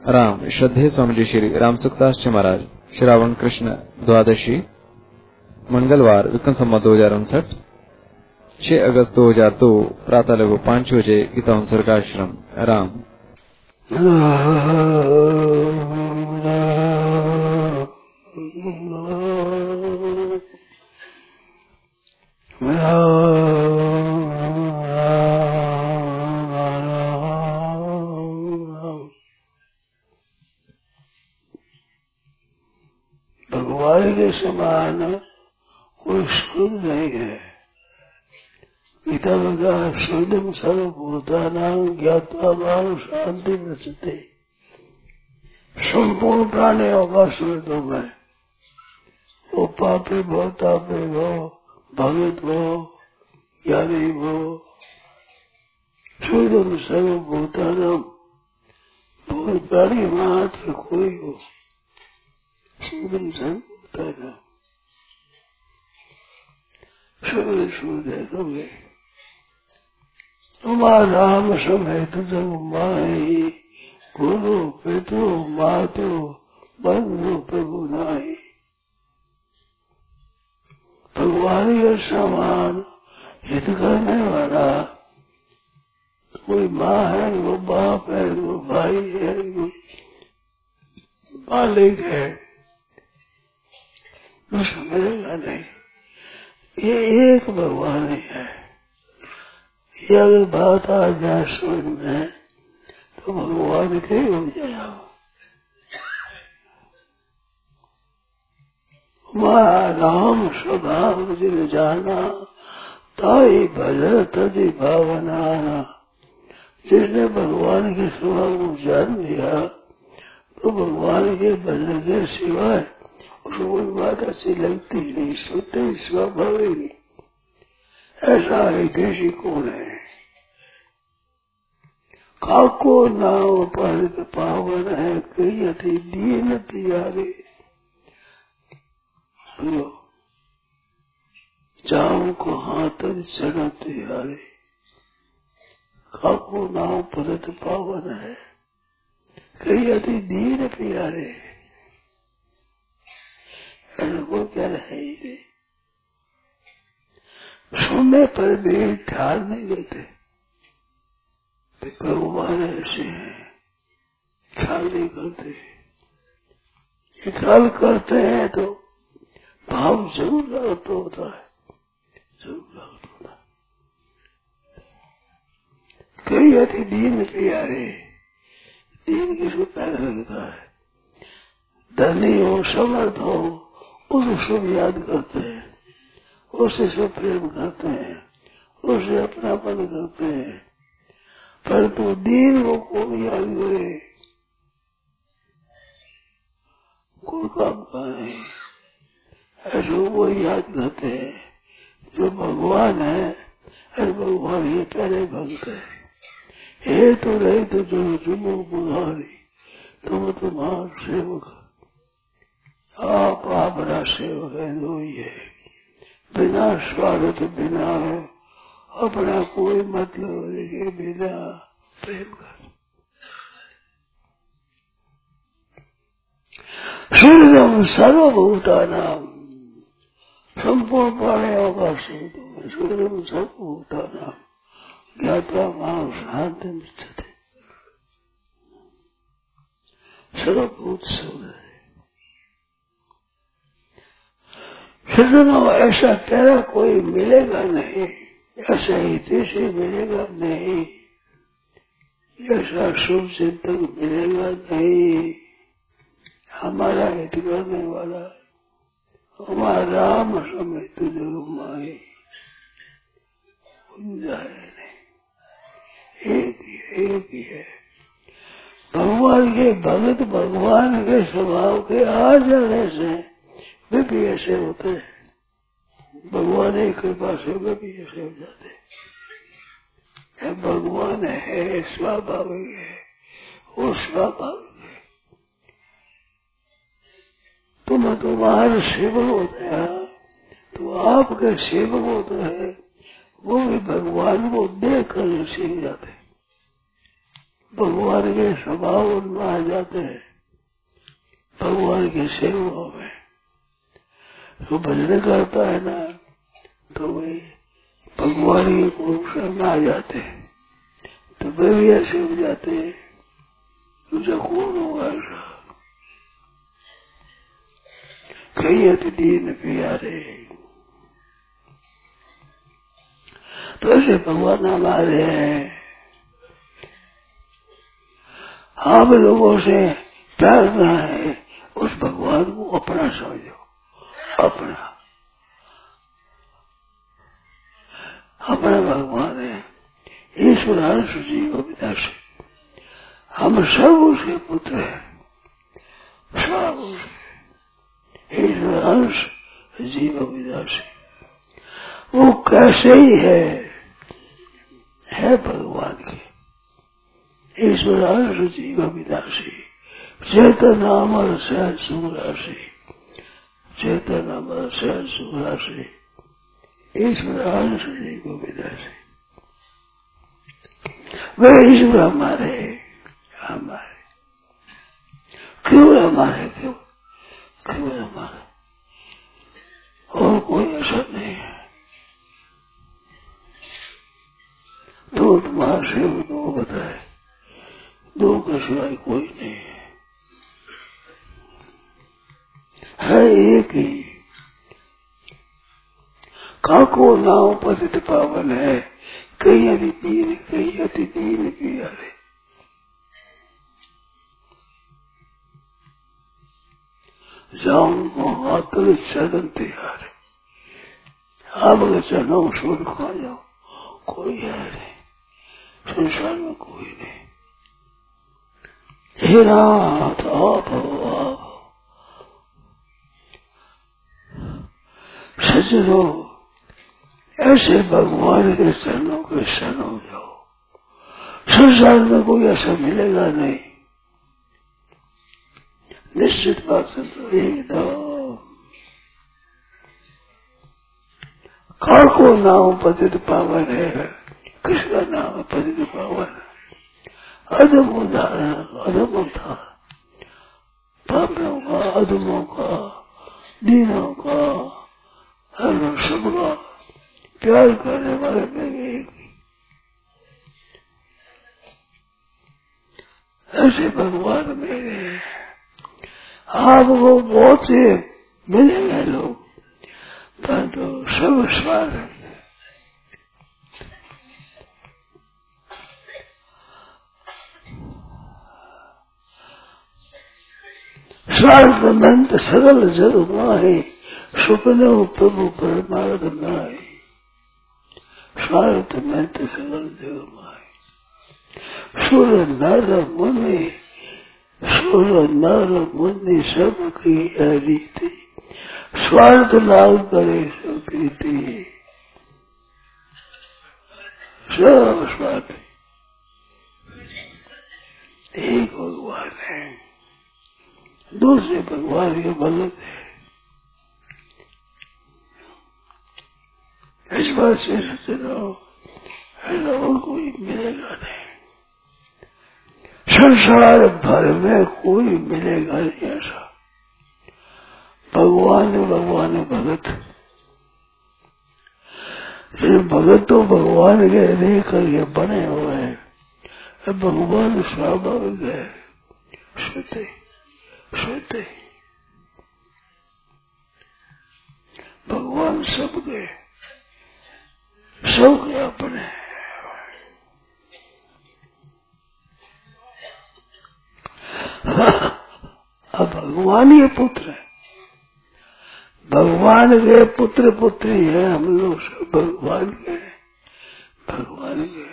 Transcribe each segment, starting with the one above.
राम श्रद्धेय स्वामी जी श्री राम सुखदास जी महाराज श्रावण कृष्ण द्वादशी मंगलवार विक्रम संवत 2059 6 अगस्त 2002 प्रातः लगभग 5 बजे गीता उत्सर्गाश्रम राम। भगवान के समान कोई सुख नहीं है। गीता में कहा शुद्धम सर्वभूतानां ज्ञात्वा मां शांति रचते। संपूर्ण प्राणियों का शुद्ध है, वो पापी हो, तापी हो, भगत हो, ज्ञानी हो। शुद्धम सर्वभूतानां, बहुत प्राणी मात्र कोई हो। शुद्धम सर्वभूतानां शुद्ध शुद्ध है कभी। तुम्हारा राम समेत जब माही, गुरु पितु मातु बंधु प्रभु नाई। भगवान के समान हित करने वाला कोई माँ है, वो बाप है, वो भाई है, वो मालिक है, कुछ मिलेगा नहीं। ये एक भगवान ही है। ये अगर बात आ जाए समझ में तो भगवान के ही हो जाएगा। राम स्वभाव जिन जाना, ताई भज तजी भावना। जिसने भगवान के स्वभाव को जान लिया तो भगवान के भजन के सिवाय उसको कोई बात अच्छी लगती नहीं, सुनते ही स्वभाव ही नहीं। ऐसा है देशी कौन है। काको नाव पर पावन है, कई अति दीन प्यारे। जाम को हाथ चढ़ाते हारे। काको नाव परत पावन है, कई अति दीन प्यारे। वो क्या है ही नहीं। सुनने पर भी ख्याल नहीं देते। भगवान ऐसे हैं, ख्याल नहीं करते। ख्याल करते हैं तो भाव जरूर लागत होता है, जरूर लागत होता है। कई अति दीन प्यारे। दीन किसको प्यारा लगता है? धनी हो, समर्थ हो, उसको सब याद करते हैं, उससे सब प्रेम करते हैं, उससे अपनापन करते हैं। परंतु दीन को कौन याद करे? कोई काम का नहीं। ऐसे वो याद करते हैं जो भगवान है। अरे भगवान ये पहले भक्त है। हे तो रहे तो जो जुमो बुधारी, तुम तुम्हारा सेवक। आप बड़ा सेवक है, दो ही है। बिना स्वागत, बिना अपना कोई मतलब के बिना प्रेम कर। शुद्धम सर्वभूतानां, संपूर्ण प्राणियों का शुद्ध। शुद्धम सर्वभूतानां ज्ञात्वा मां शांति रचते। सर्वभूत शुद्ध है। शुद्ध ऐसा प्यारा कोई मिलेगा नहीं, ऐसा हितेशी मिलेगा नहीं, ऐसा शुभ चिंतक मिलेगा नहीं। हमारा हित करने वाला हमारा राम समेत जो माए नहीं। एक ही है। भगवान के भगत भगवान के स्वभाव के आ जाने से वे भी ऐसे होते हैं। भगवान की कृपा से वे भी ऐसे हो जाते हैं। भगवान है, स्वाभाविक है, वो स्वाभाविक है। तुम तुम्हारे सेवक होते हैं, तो आपके सेवक होते हैं, वो भी भगवान को देख कर सीख जाते। भगवान के स्वभाव उनमें आ जाते हैं, भगवान के सेवा में। तो भजन करता है ना, तो वे भगवान के कुरुष में आ जाते हैं, तो वे भी ऐसे हो जाते हैं। तुझे कौन होगा ऐसा? कई अति दीन प्यारे। तो ऐसे भगवान हमारे हैं। आप लोगों से प्यार ना है, उस भगवान को अपना समझो, अपना अपना भगवान है। ईश्वर अंश जीव विनाशी, हम सब उसके पुत्र हैं, सब उसके। ईश्वर अंश जीव विनाशी, वो कैसे ही है भगवान के। ईश्वर अंश जीव विनाशी, चेतन अमर सहज सुराशि, चेतन अमर सहज सुराशि, ईश्वर अंश जीव विनाशी। वे ईश्वर हमारे क्यों हमारे, क्यों हमारे, और कोई असर नहीं है। दो तुम्हारे से दो बताए, दो का सिवाय कोई नहीं है एक ही। काको नाव पतित पावन है, कई अति दीन, कई अति दीन प्यारे। जाऊंगा आतुर चरण तैयार, आप अगर चरणों छोड़ खा जाओ, कोई है नहीं, संसार में कोई नहीं। हे नाथ आप सज्जनो, ऐसे भगवान के चरणों के शरण हो जाओ, संसार में कोई ऐसा मिलेगा नहीं। निश्चित बात से तो एकदम काको नाम पतित पावन है। किसका नाम है पतित पावन? अधम उदाहरण, अधम उद्धार, पापियों का, अधमों का, दीनों का, हर सबका प्यार करने वाले में ऐसे भगवान मेरे। आपको बहुत से मिलेंगे लोग, परंतु सब स्वार्थ, स्वार्थमंत सकल जग माहे, सुपने प्रभु परमार्थ नाय। स्वार्थमंत सकल जग माहे, सुर नर मुनि, सुर नर मुनि सबकी रीति, स्वार्थ लाभ करे सब प्रीति। सब स्वार्थ, एक भगवान है, दूसरे भगवान के भगत है। इस बात से सचो ऐसा और कोई मिलेगा नहीं, संसार भर में कोई मिलेगा नहीं ऐसा। भगवान भगत, भगत तो भगवान के रह करके बने हुए हैं। भगवान स्वाभाविक है, सोते सोते भगवान सबके अपने। अब भगवान ये पुत्र है, भगवान के पुत्र पुत्री है हम लोग, सब भगवान के, भगवान के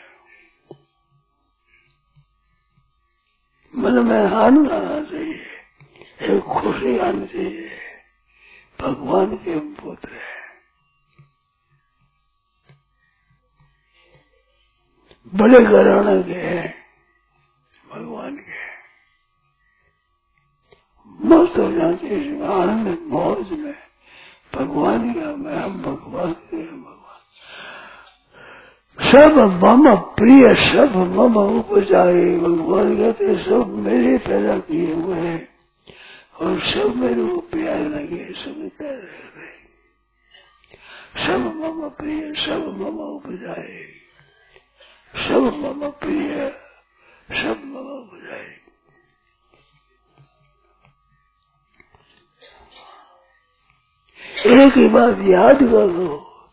मन में आनंद आना चाहिए, एक खुशी आनी चाहिए। भगवान के पुत्र है, बड़े घराने के हैं, भगवान के। मस्त हो जाते हैं आनंद मौज में, भगवान का मैं, हम भगवान के, भगवान सब मम प्रिय, सब मम उपजाए। भगवान कहते सब मेरे पैदा किए हुए हैं और सब मेरे को प्यारे लगे, सब प्यारे लगे। सब मम प्रिय, सब मम उपजाए, सब मम प्रिय, सब मम उपजाए। एक ही बात याद कर लो,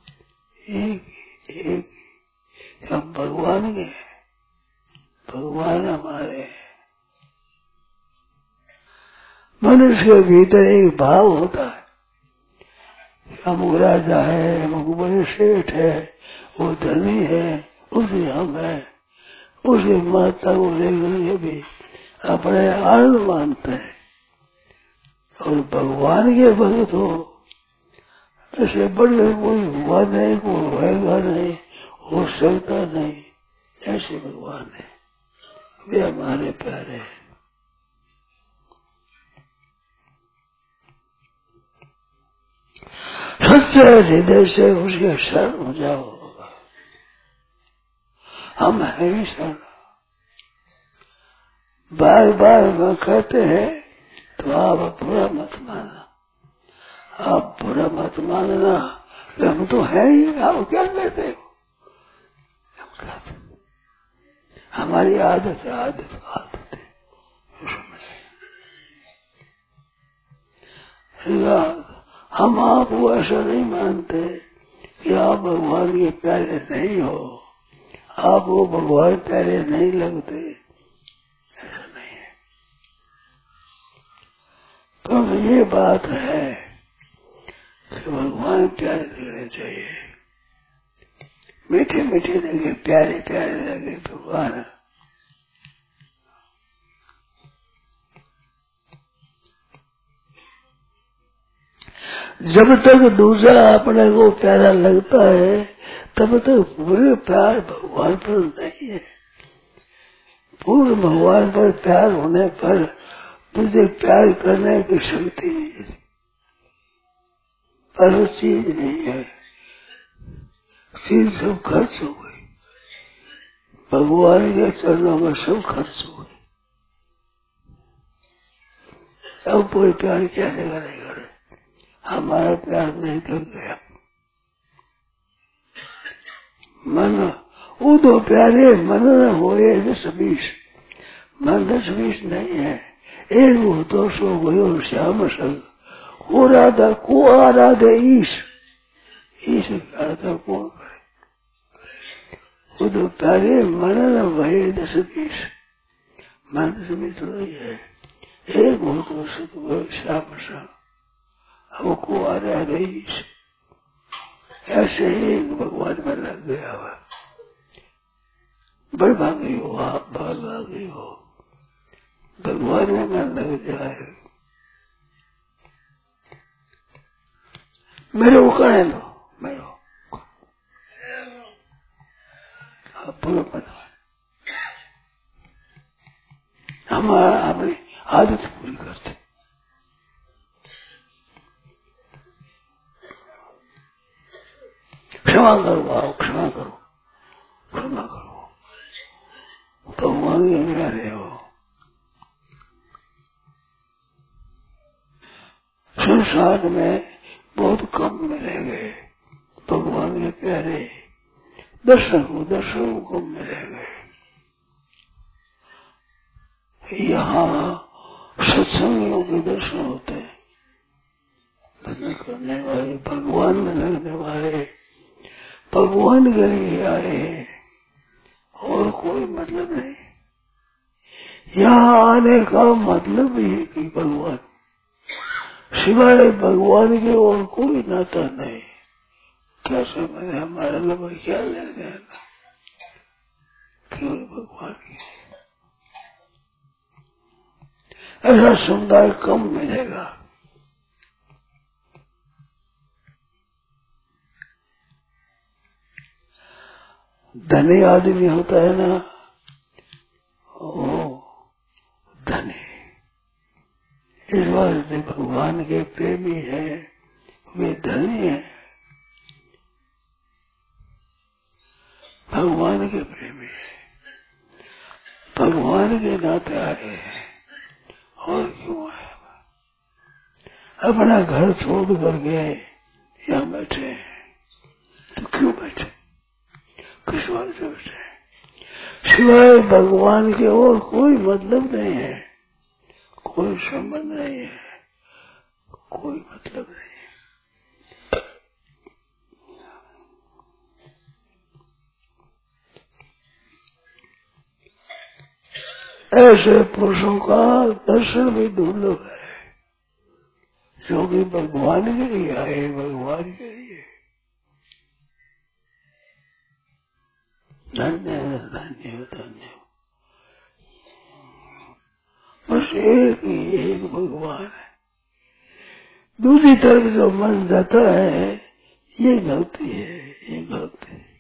एक हम भगवान के, भगवान हमारे। मनुष्य के भीतर एक भाव होता है, हम राजा है, हम बड़े सेठ है, वो धनी है, उसे हम है, उसे माता को लेकर ये भी अपने आनंद मानते हैं। और भगवान के भक्त हो, ऐसे बड़े कोई हुआ नहीं, कोई होएगा नहीं, हो सकता नहीं, ऐसे भगवान है, वे हमारे प्यारे हैं। सच्चे हृदय से उसके शरण हो जाओ। हम है ही शरण। बार बार वह कहते हैं तो आप बुरा मत मानना, आप बुरा मत मानना, हम तो है ही, आप क्या कहते हो? हम कहते हमारी आदत है, आदत है, हम आपको ऐसा नहीं मानते कि आप भगवान के प्यारे नहीं हो, आपको भगवान प्यारे नहीं लगते, ऐसा नहीं है। तो ये बात है कि भगवान प्यारे लगने चाहिए, मीठे मीठे लगे, प्यारे प्यारे लगे भगवान। जब तक दूसरा अपने को प्यारा लगता है तब तक पूरे प्यार भगवान पर नहीं है। पूर्ण भगवान पर प्यार होने पर तुझे प्यार करने की शक्ति नहीं, पर चीज नहीं है, चीज सब खर्च हो गई, भगवान के चरणों में सब खर्च हो गई। अब कोई प्यार क्या नहीं करे, हमारा प्यार नहीं कर गया। मन वो तो प्यारे मन न होए दस-बीस, मन 10-20 नहीं है, एक वो 200 गयो श्याम संग, को राधा को आराधे ईश, ईश राधा कौन करे? वो तो प्यारे मन न भये 10-20, मन 10-20 नहीं है, एक वो 200 गयो श्याम संग, वो को आराधे ईश। ऐसे ही भगवान में लग गया हुआ, बड़ भागी हो आप, भागी हो, भगवान में मन लग जाए। मेरे को कहने दो, मेरे को आप पूरा पता, हमारा अपनी आदत पूरी करते। क्षमा करो आप, क्षमा करो, क्षमा करो, भगवान के प्यारे हो। संसार में बहुत कम मिलेंगे भगवान के प्यारे, दर्शकों को मिलेंगे। यहाँ सत्संगियों के दर्शन होते हैं, भजन करने वाले, भगवान में लगने वाले, भगवान के लिए आए हैं और कोई मतलब नहीं। यहाँ आने का मतलब ही कि भगवान, सिवाय भगवान के और कोई नाता नहीं। क्या समझ हमारा लोग क्या ले जाएगा, केवल भगवान की। ऐसा समुदाय कम मिलेगा। धनी आदमी होता है ना, ओ धनी, इस वास्ते भगवान के प्रेमी है, वे धनी है। भगवान के प्रेमी है, भगवान के नाते आए हैं। और क्यों आए? अपना घर छोड़ करके यहाँ बैठे हैं, तो क्यों बैठे? किस बात से बैठे? सिवाय भगवान के और कोई मतलब नहीं है, कोई संबंध नहीं है, कोई मतलब नहीं है। ऐसे पुरुषों का दर्शन भी दुर्लभ है, जो कि भगवान के लिए आए, भगवान के लिए। धन्य धन्य धन्य। बस एक ही एक भगवान है। दूसरी तरफ जो मन जाता है, ये गलती है, ये गलती है।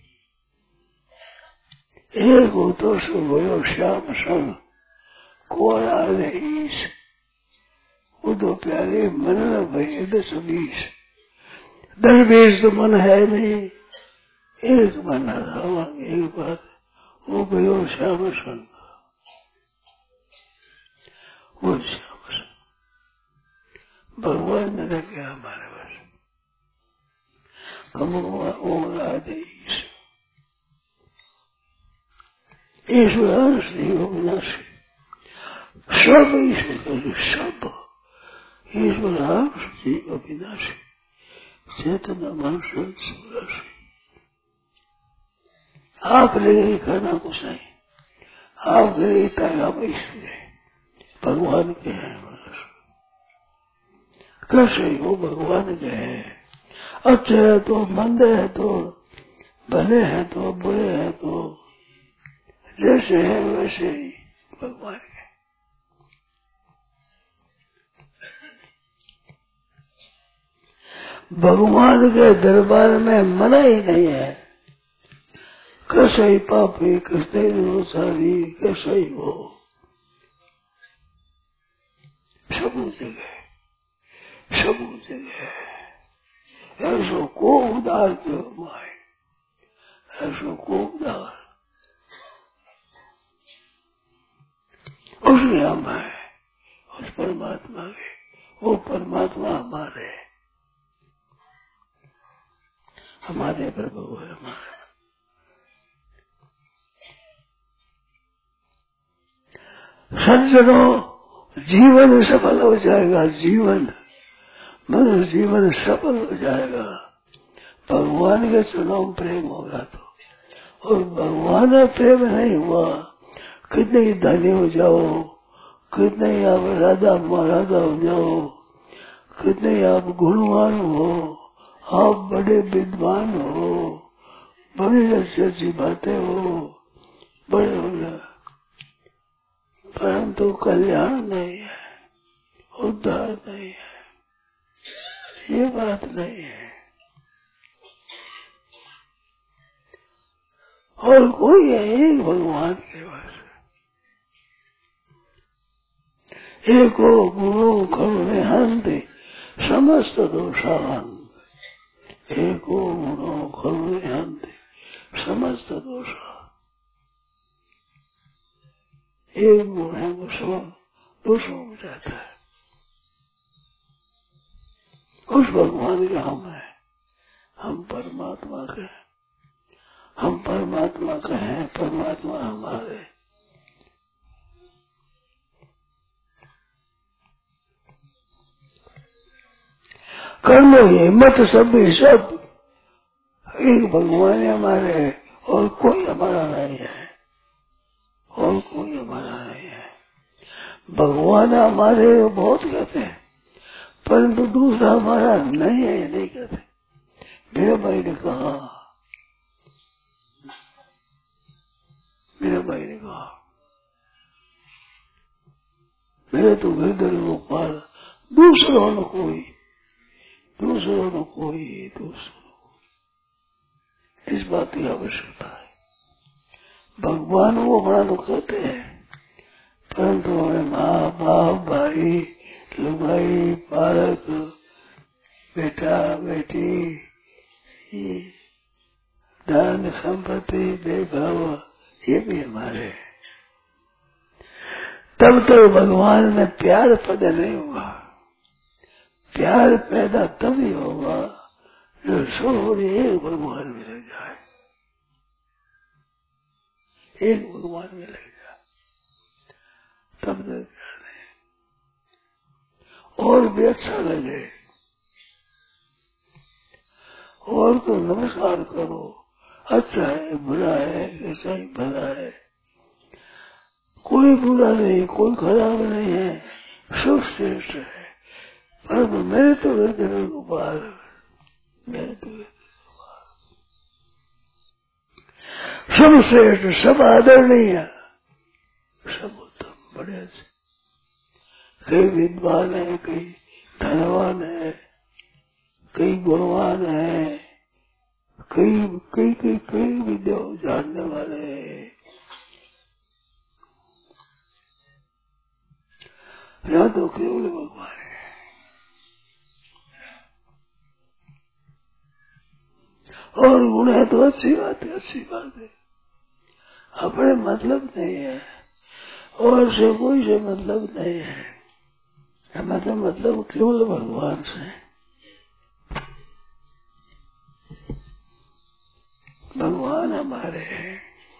एक हो तो सुबह श्याम संग कोरा रईस, वो दो प्यारे मन भय 10-20। 10-20 तो मन है नहीं, एक मन है, एक बात, वो भयो श्याम संग, वो श्याम संग। भगवान ने क्या हमारे पास कमोदेश ईश्वर श्री विनाशी, सब ईश्वर, सब ईश्वर श्री अविनाशी, चेतना मनुष्य सुराशी। आप ले करना कुछ नहीं, आप ले आप ईश्वर है, भगवान के हैं। कैसे हो? भगवान के हैं। अच्छे है तो, मंदे है तो, भले है तो, बुरे है तो, जैसे है वैसे ही भगवान के। भगवान के दरबार में मना ही नहीं है। कैसे ही पापी, कैसे ही दोषारी, कैसे ही हो, सब जगह, सब जगह। ऐसो को उदार क्यों माए, ऐसो को उदार उसने हम है, उस परमात्मा के, वो परमात्मा हमारे, हमारे प्रभु है, हमारे। सज्जनों, जीवन सफल हो जाएगा, जीवन मनुष्य जीवन सफल हो जाएगा भगवान के चुनाव प्रेम होगा तो। और भगवान का प्रेम नहीं हुआ, कितने ही धनी हो जाओ, कितने ही आप राजा महाराजा हो जाओ, कितने ही आप गुणवान हो, आप बड़े विद्वान हो, बड़ी अच्छी अच्छी बातें हो, बड़े हो जाए, परंतु कल्याण नहीं है, उद्धार नहीं है, ये बात नहीं है। और कोई है एक भगवान के पास, एको गुरु करुणे हंते समस्त दोषान, एको गुरु करुणे हंते समस्त दोषा। एक गुण है वो सब दोषों में जाता है। उस भगवान के हम है, हम परमात्मा के, हम परमात्मा का हैं, परमात्मा हमारे। कर लो हिम्मत, सब एक भगवान है हमारे, और कोई हमारा नहीं है, और कोई हमारा नहीं है। भगवान हमारे बहुत कहते हैं, परंतु दूसरा हमारा नहीं है, नहीं कहते। मेरे भाई ने कहा, मेरे भाई ने कहा, मेरे तो गिरधर गोपाल, दूसरों न कोई, दूसरों न कोई, दूसरों इस बात की आवश्यकता है। भगवान वो बड़ा तो कहते हैं, परंतु हमें माँ बाप, भाई लुगाई, पारक, बेटा बेटी, दान संपत्ति देखावा ये भी हमारे। तब तो भगवान में प्यार पैदा नहीं होगा। प्यार पैदा तभी होगा जो सब एक भगवान में लग जाए, एक भगवान में लग जाए, तब तो प्यार नहीं। और भी अच्छा लगे और तो नमस्कार करो, अच्छा है बुरा है कैसा ही भला है, कोई बुरा नहीं कोई खराब नहीं है, सब श्रेष्ठ है। पर मेरे तो हृदय गोपाल, मेरे तो सब श्रेष्ठ, सब आदरणीय, सब उत्तम बड़े अच्छे। कई विद्वान है, कई धनवान है, कई गुणवान है, कई विद्या जानने वाले हैं। यहाँ तो केवल भगवान है। और गुण है तो अच्छी बात है, अच्छी बात है, अपने मतलब नहीं है और से कोई से मतलब नहीं है, मतलब केवल भगवान से। भगवान हमारे हैं,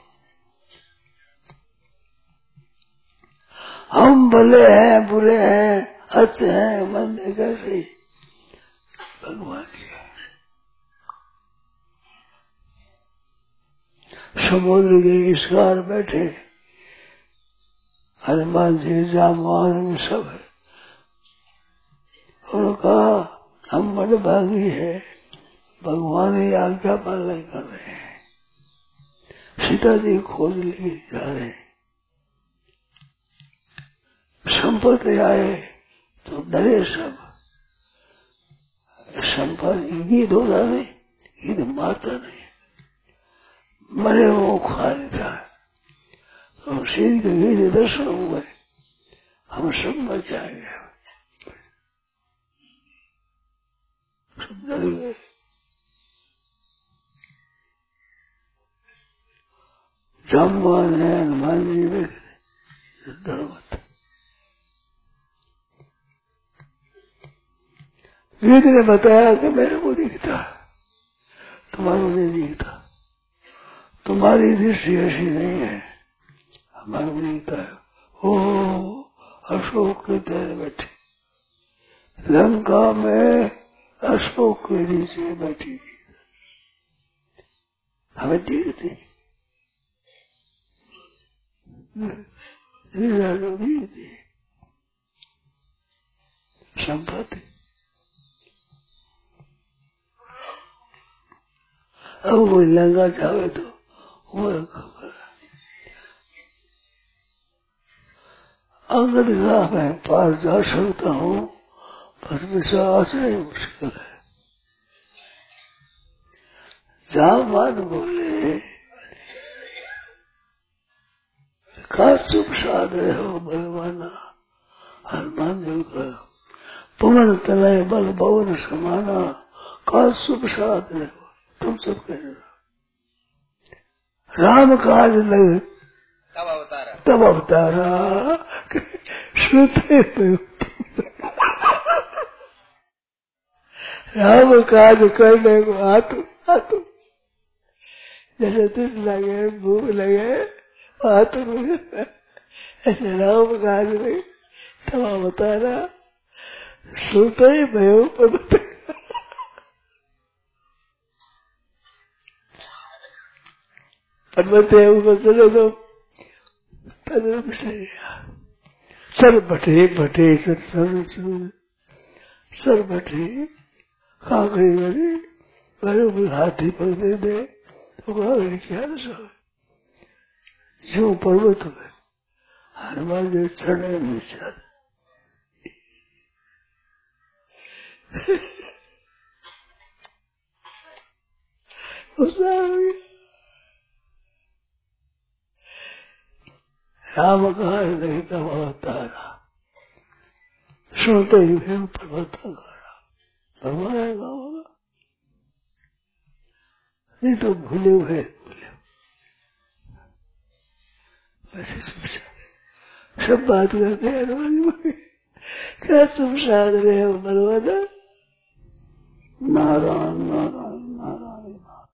हम भले हैं बुरे हैं अच्छे हैं मंदे कैसे, भगवान की है। समुद्र के इस पार बैठे हनुमान जी जामवान में सब है, और कहा हम बड़े भागी है, भगवान ही आज्ञा पालन कर रहे हैं। सीता जी खोज लिए जा रहे हैं, संपत्ति आए तो डरे सब। संपत्ति गीत होता नहीं, गीत मारता नहीं, मरे वो खा लेता है। तो श्री के गीत दर्शन हुए, हम सब मर जाएंगे, सब डर गए। जामवान है हनुमान जी में डर मत। वेद ने बताया कि मेरे को दिखता, तुम्हारे नहीं दिखता, तुम्हारी दृष्टि ऐसी नहीं है, हमारे को दिखता है। ओ अशोक के तेरे बैठी, लंका में अशोक के नीचे बैठी, हमें दिखती संपत्ति। अब वो लंका चाहे तो वो खबर अंगद का मैं पार जा सकता हूँ, पर विश्वास नहीं मुश्किल है। जामवान बोले का चुप साध रहे हो भगवाना, हनुमान जी का पवन तनय बल भवन समाना, का चुप साध रहे हो, तुम सब कह रहे हो। राम काज लगे तब अवतारा, सुनते राम काज करने को हाथ जैसे तुझ लगे भूख लगे हाथ ऐसे राम काज लगे तब अवतारा, सुनते ही भयो पद। पर्वत है ऊपर चले तो सर बटे बटे सर बटे काकड़ी बड़ी बड़े हाथी पर दे तो क्या सब जो पर्वत हुए हनुमान जी चढ़े नीचे। राम कहा नहीं तब अवतारा, सुनते ही फिर पर्वत करा भगवान होगा नहीं तो भूले हुए ऐसे सब बात करते हैं क्या तुम साध रहे हो बलवाना? नारायण नारायण नारायण।